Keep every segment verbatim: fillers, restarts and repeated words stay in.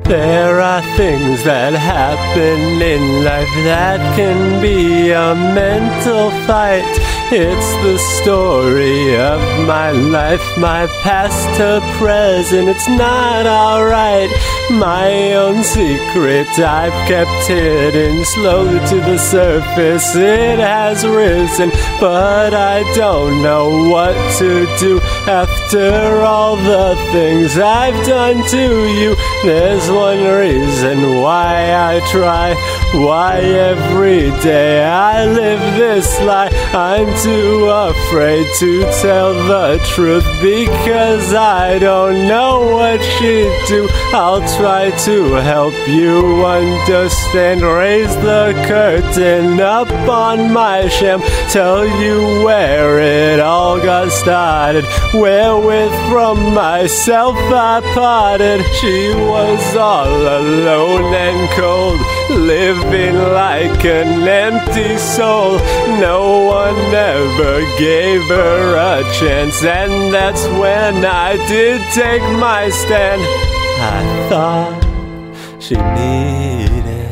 There are things that happen in life that can be a mental fight. It's the story of my life, my past to present. It's not alright. My own secret I've kept hidden. Slowly to the surface it has risen, but I don't know what to do after all the things I've done to you. There's one reason why I try, why every day I live this lie. I'm too afraid to tell the truth because I don't know what she'd do. I'll try to help you understand, raise the curtain up on my sham, tell you where it all got started, wherewith from myself I parted. She was all alone and cold, living like an empty soul. No one ever gave her a chance, and that's when I did take my stand. I thought she needed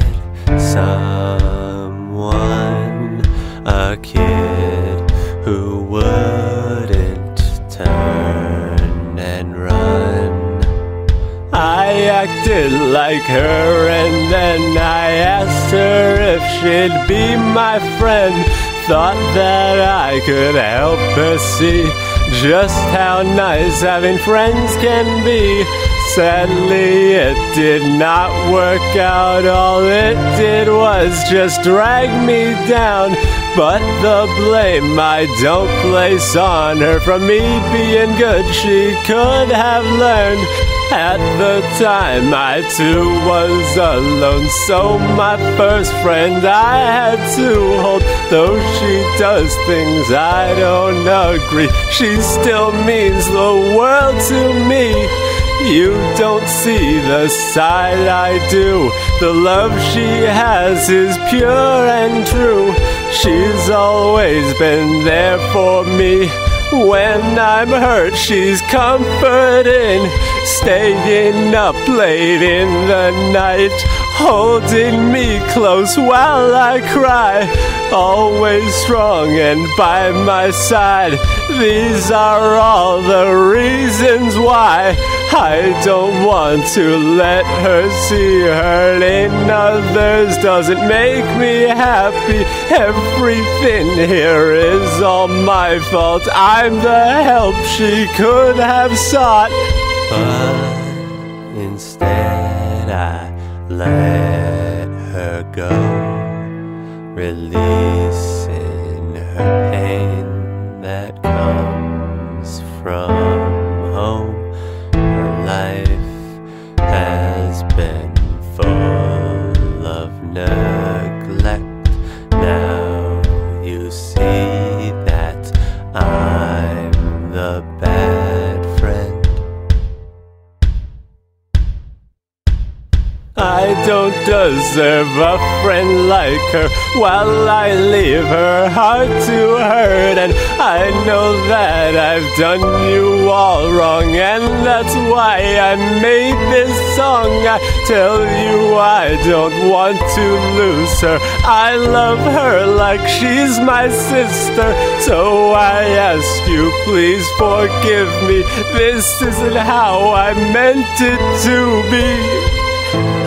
someone, a kid who wouldn't turn and run. I acted like her, and then I asked her if she'd be my friend. Thought that I could help her see just how nice having friends can be. Sadly, it did not work out. All it did was just drag me down. But the blame I don't place on her. From me being good, she could have learned. At the time I too was alone, so my first friend I had to hold. Though she does things I don't agree, she still means the world to me. You don't see the side I do. The love she has is pure and true. She's always been there for me. When I'm hurt, she's comforting, staying up late in the night, holding me close while I cry, always strong and by my side. These are all the reasons why I don't want to let her see hurting others. Doesn't make me happy. Everything here is all my fault. I'm the help she could have sought, but instead I let her go, releasing her pain that comes from home. Her life has been full of neglect. Now you see that I'm the bad friend. I don't deserve a friend like her, while I leave her heart to hurt. And I know that I've done you all wrong, and that's why I made this song. I tell you I don't want to lose her. I love her like she's my sister. So I ask you, please forgive me. This isn't how I meant it to be.